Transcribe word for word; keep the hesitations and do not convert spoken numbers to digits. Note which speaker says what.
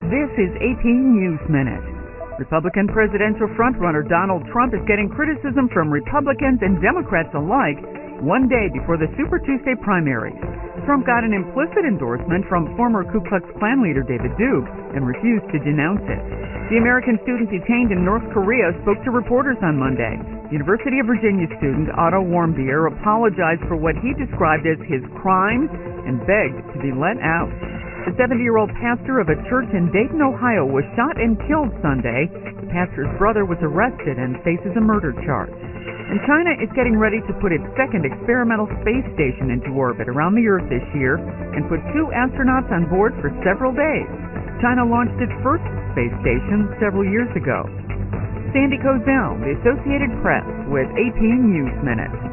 Speaker 1: This is A P News Minute. Republican presidential frontrunner Donald Trump is getting criticism from Republicans and Democrats alike one day before the Super Tuesday primaries. Trump got an implicit endorsement from former Ku Klux Klan leader David Duke and refused to denounce it. The American student detained in North Korea spoke to reporters on Monday. University of Virginia student Otto Warmbier apologized for what he described as his crimes and begged to be let out. The seventy-year-old pastor of a church in Dayton, Ohio, was shot and killed Sunday. The pastor's brother was arrested and faces a murder charge. And China is getting ready to put its second experimental space station into orbit around the Earth this year and put two astronauts on board for several days. China launched its first space station several years ago. Sandy Kozel, The Associated Press, with A P News Minute.